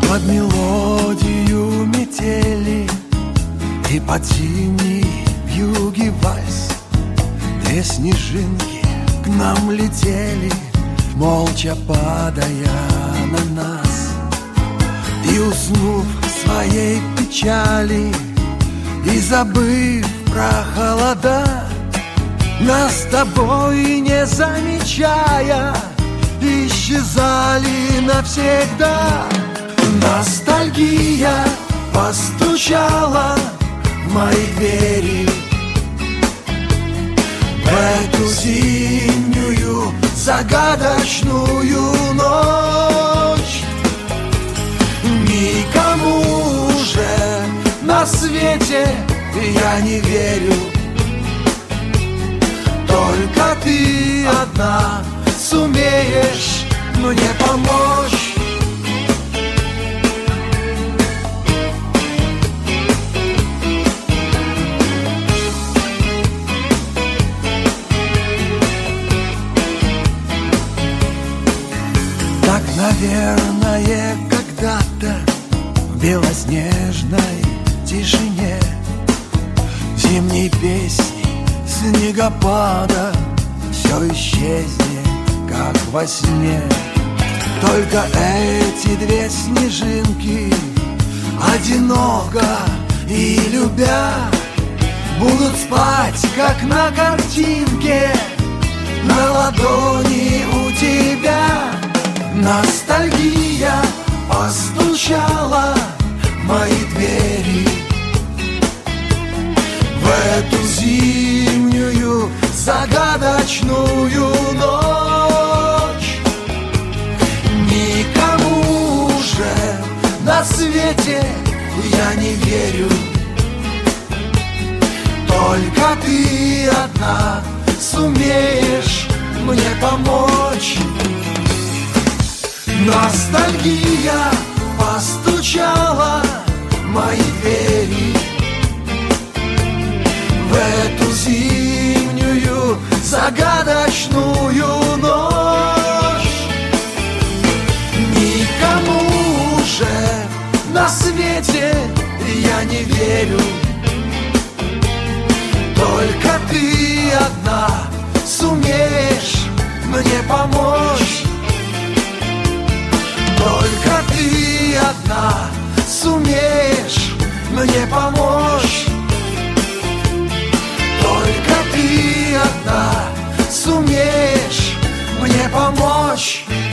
под мелодию метели и под зимний вьюги вальс. Две снежинки к нам летели, молча падая на нас. И уснув в своей печали и забыв про холода, нас с тобой не замечая исчезали навсегда. Ностальгия постучала в мои двери в эту зимнюю загадочную ночь. Никому уже на свете я не верю, только ты одна сумеешь мне помочь. Так, наверное, когда-то в белоснежной тишине зимней песни снегопада все исчезнет, как во сне. Только эти две снежинки, одиноко и любя, будут спать, как на картинке, на ладони у тебя. Ностальгия постучала в мои двери в эту зимнюю загадочную ночь. Никому уже на свете я не верю, только ты одна сумеешь мне помочь. Ностальгия постучала в мои двери в эту зимнюю загадочную ночь. Никому уже на свете я не верю, только ты одна сумеешь мне помочь. Только ты одна сумеешь мне помочь. Только ты одна сумеешь мне помочь.